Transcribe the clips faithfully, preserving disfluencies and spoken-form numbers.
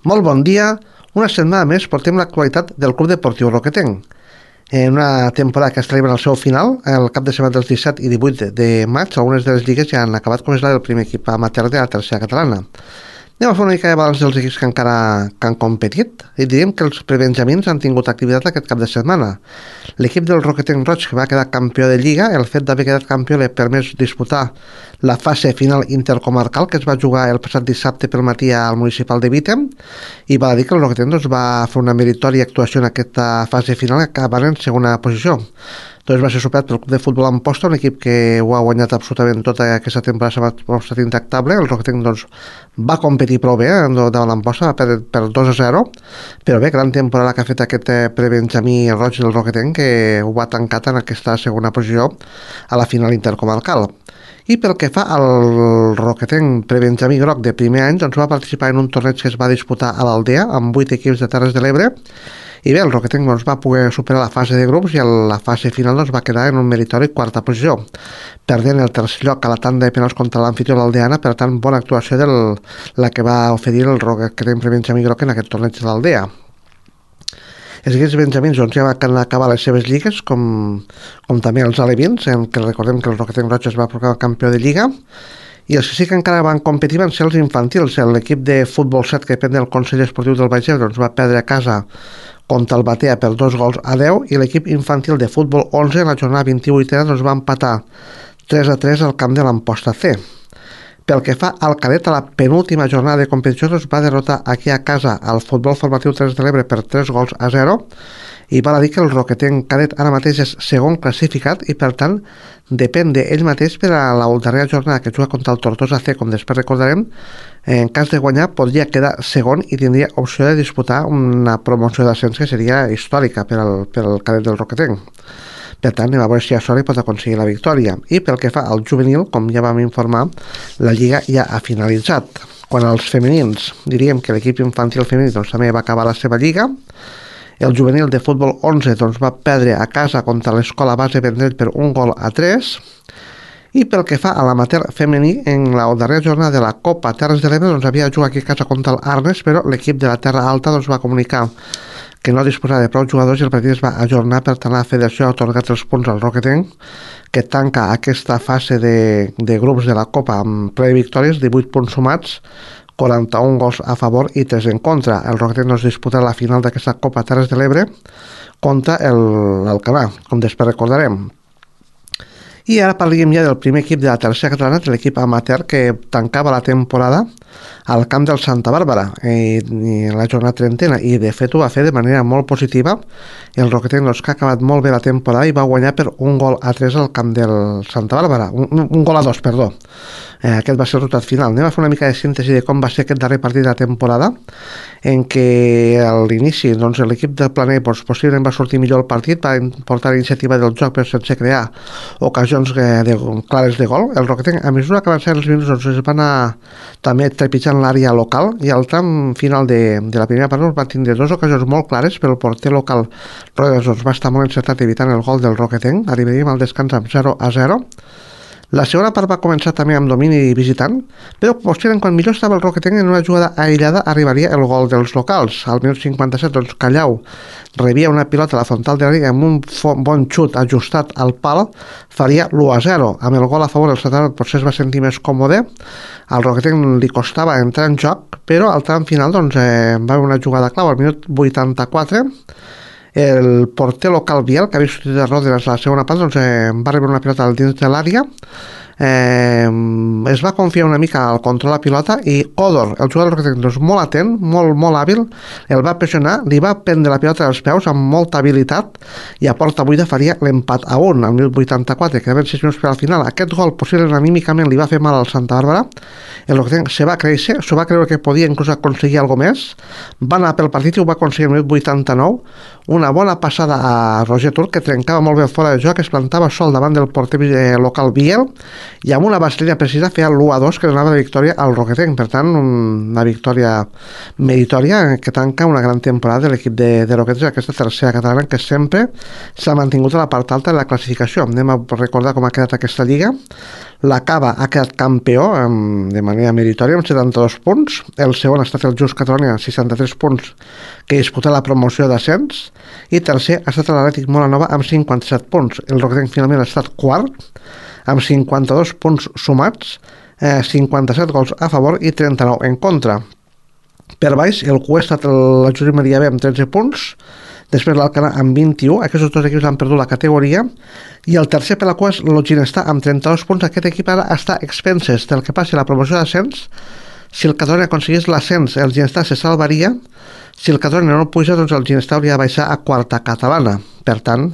Molt bon dia. Una setmana més portem l'actualitat del Club Deportiu Roquetenc. En una temporada que està arribant al seu final, el cap de setmana dels disset i divuit de maig, algunes de les lligues ja han acabat, com és la del primer equip amateur de la tercera catalana. Anem a fer una mica de balanç dels equips que encara que han competit i diríem que els prebenjamins han tingut activitat aquest cap de setmana. L'equip del Roquetenc Roig, que va quedar campió de Lliga, el fet d'haver quedat campió li ha permès disputar la fase final intercomarcal que es va jugar el passat dissabte pel matí al municipal de Vítem, i val a dir que el Roquetenc doncs, va fer una meritòria actuació en aquesta fase final acabant en segona posició. Doncs va ser superat pel Club de Futbol Amposta, un equip que ho ha guanyat absolutament tota aquesta temporada, s'ha mostrat intactable. El Roquetenc doncs, va competir prou bé eh, davant l'Amposta, va perdre per dos a zero, però bé, gran temporada que ha fet aquest eh, prebenjamí roig del Roquetenc, que ho ha tancat en aquesta segona posició a la final intercomarcal. I pel que fa al Roquetenc prebenjamí groc de primer any, doncs va participar en un torneig que es va disputar a l'Aldea amb vuit equips de Terres de l'Ebre. I bé, el Roquetenc doncs, va poder superar la fase de grups i a la fase final doncs, va quedar en un meritori quarta posició, perdent el tercer lloc a la tanda de penals contra l'anfitrió l'Aldeana. Per tant, bona actuació de la que va oferir el Roquetenc prebenjamí groc en aquest torneig de l'Aldea. Els equips benjamins doncs, ja van acabar les seves lligues, com, com també els alevins, en què recordem que el Roquetenc Roig es va proclamar campió de Lliga. I els que sí que encara van competir van ser els infantils. L'equip de futbol set, que depèn del Consell Esportiu del Baix Ebre, doncs va perdre a casa contra el Batea per dos gols a deu, i l'equip infantil de futbol onze en la jornada vint-i-vuitena doncs, va empatar tres a tres al camp de l'Amposta C. Pel que fa al cadet, a la penúltima jornada de competició doncs, va derrotar aquí a casa al futbol formatiu Terres de l'Ebre per tres gols a zero, i val a dir que el Roquetenc cadet ara mateix és segon classificat i per tant depèn d'ell mateix per a la darrera jornada que juga contra el Tortosa C, com després recordarem. En cas de guanyar podria quedar segon i tindria opció de disputar una promoció d'ascens que seria històrica per al, per al cadet del Roquetenc. Per tant, anem a veure si a Sori pot aconseguir la victòria. I pel que fa al juvenil, com ja vam informar, la Lliga ja ha finalitzat. Quan als femenins, diríem que l'equip infantil femení doncs, també va acabar la seva Lliga. El juvenil de futbol onze doncs, va perdre a casa contra l'Escola Base Vendrell per un gol a tres. I pel que fa a l'amateur femení, en la darrera jornada de la Copa Terres de l'Ebre doncs, havia jugat aquí a casa contra l'Arnes, però l'equip de la Terra Alta doncs, va comunicar que no disposava de prou jugadors i el partit es va ajornar. Per tant, la federació ha atorgat els punts al Roquetenc, que tanca aquesta fase de, de grups de la Copa amb ple de victòries, divuit punts sumats, quaranta-un gols a favor i tres en contra. El Roquetenc nos disputa la final d'aquesta Copa Terres de l'Ebre contra l'Alcanar, com després recordarem. I ara parlem ja del primer equip de la tercera catalana, de l'equip amateur que tancava la temporada al camp del Santa Bàrbara i, i la jornada trentena, i de fet ho va fer de manera molt positiva. El Roquetenc doncs, que ha acabat molt bé la temporada i va guanyar per un gol a tres al camp del Santa Bàrbara, un, un gol a dos, perdó. Eh, aquest va ser el resultat final. Anem a fer una mica de síntesi de com va ser aquest darrer partit de la temporada, en què a l'inici doncs, l'equip del Planell doncs, possiblement va sortir millor el partit, va portar la iniciativa del joc però sense crear ocasions de, clares de gol. El Roquetenc, a mesura que avançaven els minuts, doncs, es va anar també trepitjant l'àrea local, i al tram final de, de la primera part doncs, va tindre dues ocasions molt clares, però el porter local Rodes doncs, va estar molt encertat evitant el gol del Roquetenc. Arribaríem al descans amb zero a zero. La segona part va començar també amb domini visitant, però posteriorment, quan millor estava el Roquetenc, en una jugada aïllada arribaria el gol dels locals. Al minut cinquanta-set, doncs, Callau rebia una pilota a la frontal de l'àrea amb un bon xut ajustat al pal, faria l'u a zero. Amb el gol a favor, el Santa Bàrbara potser es va sentir més còmode. Al Roquetenc li costava entrar en joc, però al tram final doncs, eh, va haver una jugada clau. Al minut vuitanta-quatre, el porter local Biel, que havia sortit de Rodes a la segona part, doncs, eh, va rebre una pilota al dins de l'àrea, eh, es va confiar una mica al control de la pilota, i Odor, el jugador del Roquetenc, doncs, molt atent, molt, molt hàbil, el va pressionar, li va prendre la pilota dels peus amb molta habilitat, i a porta buida faria l'empat a un al minut vuitanta-quatre, quedaven sis minuts per al final. Aquest gol possiblement anímicament li va fer mal al Santa Bàrbara. El Roquetenc se va créixer, se va creure que podia inclús aconseguir alguna més, va anar pel partit i ho va aconseguir al minut vuitanta-nou, una bona passada a Roger Turc, que trencava molt bé fora de joc, es plantava sol davant del porter local Biel, i amb una vaselina precisa feia l'u a dos que donava la victòria al Roquetenc. Per tant, una victòria meritòria que tanca una gran temporada de l'equip de, de Roquetes, aquesta tercera catalana que sempre s'ha mantingut a la part alta de la classificació. Anem a recordar com ha quedat aquesta lliga. La Cava ha quedat campió amb, de manera meritòria amb setanta-dos punts. El segon ha estat el Just Catalonia, seixanta-tres punts, que disputa la promoció d'ascens, i tercer ha estat l'Atlètic Molanova amb cinquanta-set punts. El Roquetenc finalment ha estat quart amb cinquanta-dos punts sumats, eh, cinquanta-set gols a favor i trenta-nou en contra. Per baix, el Q ha estat la Josep Maria B amb tretze punts, després l'Alcanar amb vint-i-u. Aquests dos equips han perdut la categoria, i el tercer per la cua és el Ginestar amb trenta-dos punts. Aquest equip ara està a expenses del que passi a la promoció d'ascens. Si el Catalonia aconseguís l'ascens, el Ginestar se salvaria. Si el Catalonia no puja, doncs el Ginestar hauria de baixar a quarta catalana. Per tant,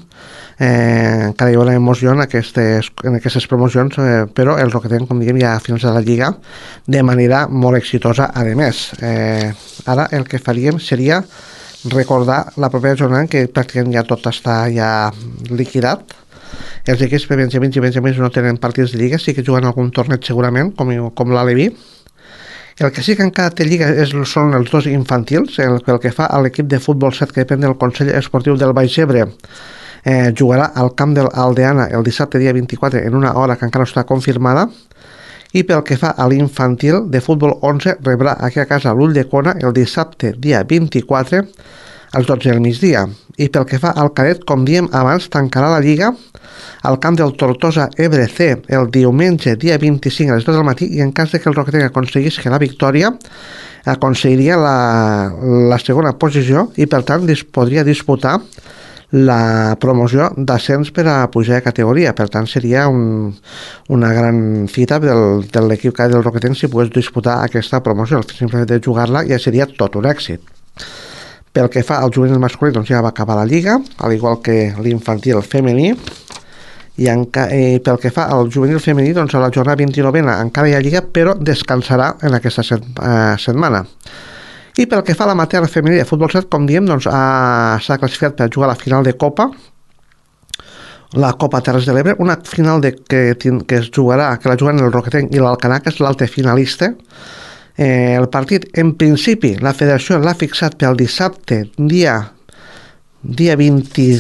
eh, encara hi haurà emoció en aquestes, en aquestes promocions, eh, però el Roquetenc, com diguem, ja a finals de la Lliga de manera molt exitosa. A més, eh, ara el que faríem seria recordar la propera jornada, que pràcticament ja tot està ja liquidat. Els equips benjamins i benjamins no tenen partits de lliga, sí que juguen algun torneig segurament, com, com l'Aleví. El que sí que encara té lliga és, són els dos infantils. El, el que fa a l'equip de futbol set, que depèn del Consell Esportiu del Baix Ebre, eh, jugarà al camp de l'Aldeana el dissabte dia vint-i-quatre en una hora que encara no està confirmada. I pel que fa a l'infantil de futbol onze, rebrà aquí a casa l'Ull de Cona el dissabte dia vint-i-quatre als dotze del migdia. I pel que fa al cadet, com diem abans, tancarà la Lliga al camp del Tortosa Ebre C el diumenge dia vint-i-cinc a les dos del matí, i en cas de que el Roquetenc aconseguís que la victòria, aconseguiria la, la segona posició i per tant dis, podria disputar la promoció d'ascens per a pujar de categoria. Per tant, seria un, una gran fita del, de l'equip del Roquetenc si pogués disputar aquesta promoció. El simple de jugar-la ja seria tot un èxit. Pel que fa al juvenil masculí, doncs ja va acabar la Lliga, al igual que l'infantil femení. I enca, eh, pel que fa al juvenil femení, doncs a la jornada vint-i-novena encara hi ha Lliga, però descansarà en aquesta set, eh, setmana. I pel que fa a la l'amateur femení de futbol set, com diem, doncs, s'ha classificat per jugar a la final de Copa, la Copa Terres de l'Ebre, una final de, que, que es jugarà, que la juguen el Roquetenc i l'Alcanar, que és l'altre finalista. Eh, el partit, en principi, la federació l'ha fixat pel dissabte, dia, dia vint,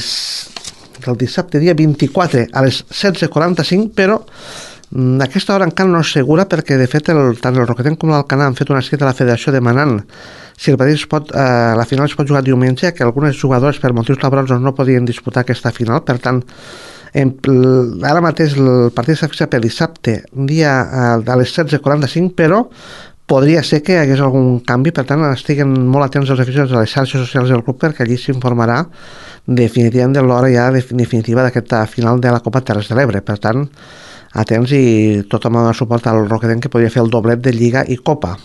el dissabte, dia vint-i-quatre, a les setze quaranta-cinc, però aquesta hora encara no és segura, perquè de fet el, tant el Roquetenc com l'Alcanar han fet un escrit a la federació demanant si el partit es pot, eh, la final es pot jugar diumenge, que algunes jugadors per motius laborals no podien disputar aquesta final. Per tant, en, ara mateix el partit s'ha fixat per dissabte dia a les setze quaranta-cinc, però podria ser que hi hagués algun canvi. Per tant, estiguen molt atents els aficionats a les xarxes socials del club, perquè allí s'informarà definitivament de l'hora ja definitiva d'aquesta final de la Copa Terres de l'Ebre. Per tant, atents, i tothom ha de suportar el Roquetenc, que podria fer el doblet de Lliga i Copa.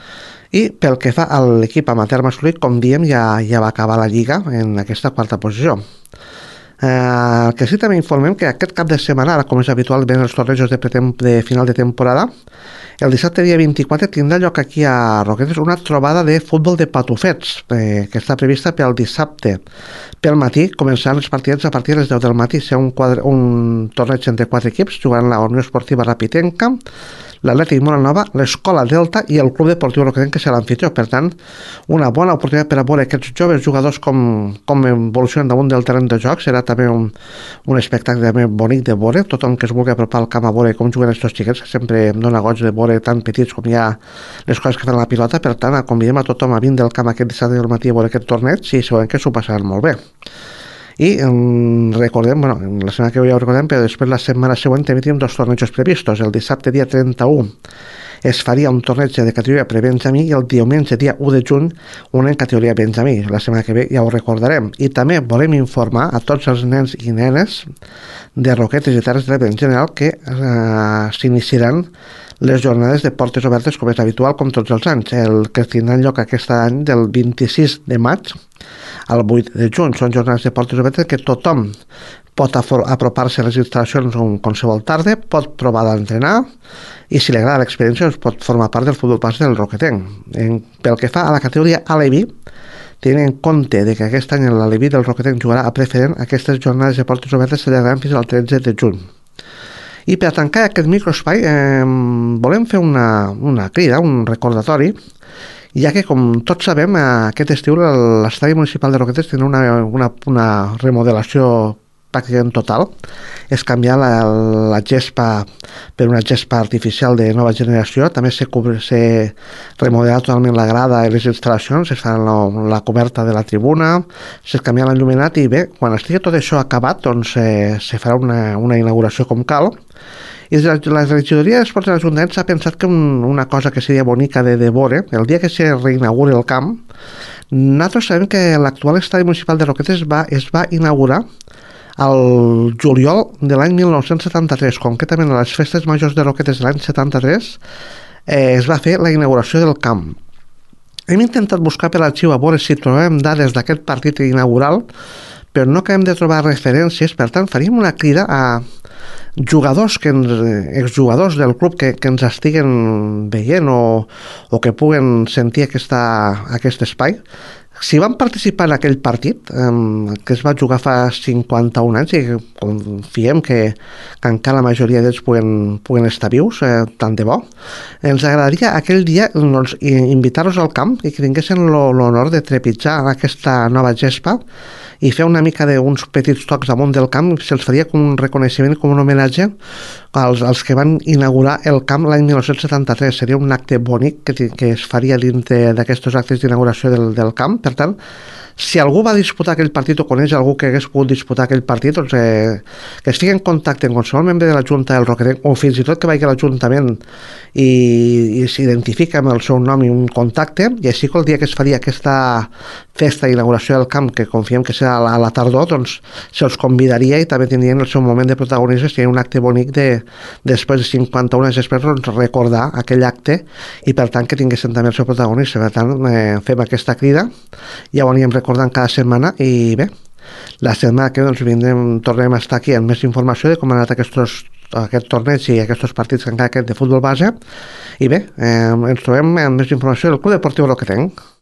I pel que fa a l'equip amateur masculí, com diem, ja, ja va acabar la Lliga en aquesta quarta posició. Eh, el que sí també informem que aquest cap de setmana, ara com és habitual ven els tornejos de, de final de temporada, el dissabte dia vint-i-quatre tindrà lloc aquí a Roquetes una trobada de futbol de patufets, eh, que està prevista pel dissabte pel matí. Començaran els partits a partir de les deu del matí. Serà un, quadre, un torneig entre quatre equips, jugant la Unió Esportiva Rapitenca, l'Atlètic Molanova, l'Escola Delta i el Club Deportiu Roquetenc, que serà l'anfitrió. Per tant, una bona oportunitat per a veure aquests joves jugadors com, com evolucionen damunt del terreny de joc. Serà també un, un espectacle també bonic de veure. Tothom que es vulgui apropar al camp a veure com juguen aquests xiquets, que sempre em dona goig de veure tan petits com ja les coses que fan la pilota. Per tant, convidem a tothom a vindre del camp aquest dissabte del matí a veure aquest torneig, i segurament que s'ho passaran molt bé. I um, recordem, bueno, la setmana que ve ja ho recordem, però després la setmana següent també tenim dos tornejos previstos. El dissabte dia trenta-u es faria un torneig de categoria pre-benjamí, i el diumenge dia u de juny un en categoria benjamí. La setmana que ve ja ho recordarem. I també volem informar a tots els nens i nenes de Roquetes i Terres de l'Ebre en general que eh, s'iniciaran les jornades de portes obertes, com és habitual, com tots els anys. El que tindran lloc aquest any del vint-i-sis de maig al vuit de juny. Són jornades de portes obertes que tothom pot apropar-se a les instal·lacions en qualsevol tarda, pot provar d'entrenar, i si li agrada l'experiència doncs pot formar part del futbol base del Roquetenc. En, pel que fa a la categoria Aleví, tenint en compte de que aquest any l'Aleví del Roquetenc jugarà a preferent, aquestes jornades de portes obertes s'allargaran fins al tretze de juny. I per tancar aquest microespai eh, volem fer una, una crida, un recordatori, ja que, com tots sabem, aquest estiu l'estadi municipal de Roquetes tindrà una, una, una remodelació pràcticament total. És canviar la, la gespa per una gespa artificial de nova generació. També s'ha remodelat totalment la grada i les instal·lacions, es fa la, la coberta de la tribuna, s'ha canviat l'enllumenat i bé, quan estigui tot això acabat, doncs eh, se farà una, una inauguració com cal. I la, la regidoria d'Esports de l'Ajuntament s'ha pensat que un, una cosa que seria bonica de, de veure, el dia que se reinauguri el camp, nosaltres sabem que l'actual estadi municipal de Roquetes va, es va inaugurar el juliol de l'any mil nou-cents setanta-tres, concretament a les festes majors de Roquetes de l'any setanta-tres, eh, es va fer la inauguració del camp. Hem intentat buscar per l'arxiu a veure si trobem dades d'aquest partit inaugural, però no acabem de trobar referències. Per tant, faríem una crida a jugadors, que ens, exjugadors del club que, que ens estiguen veient o, o que puguen sentir aquesta, aquest espai. Si van participar en aquell partit, eh, que es va jugar fa cinquanta-un anys, i confiem que, que encara la majoria d'ells puguen, puguen estar vius, eh, tant de bo, ens agradaria aquell dia doncs, invitar-los al camp i que tinguessin l'honor de trepitjar aquesta nova gespa i fer una mica d'uns petits tocs damunt del camp. Se'ls faria com un reconeixement, com un homenatge als, als que van inaugurar el camp l'any mil nou-cents setanta-tres. Seria un acte bonic que, que es faria dintre d'aquests actes d'inauguració del, del camp. Per tant, si algú va disputar aquell partit o coneix algú que hagués pogut disputar aquell partit, doncs eh, que estigui en contacte amb qualsevol membre de la Junta del Roquetenc, o fins i tot que vagi a l'Ajuntament i, i s'identifica amb el seu nom i un contacte, i així que el dia que es faria aquesta festa d'inauguració del camp, que confiem que serà a la, a la tardor, doncs se'ls convidaria i també tindrien el seu moment de protagonisme. Seria un acte bonic de, després de cinquanta-un anys després, doncs, recordar aquell acte i per tant que tinguessin també el seu protagonista. Per tant, eh, fem aquesta crida, ja ho anirem recordant cada setmana i bé, la setmana que doncs, vindrem, tornem a estar aquí amb més informació de com han anat aquests, aquest torneig i aquests partits que encara queden de futbol base i bé, eh, ens trobem amb més informació del Club Deportiu Roquetenc.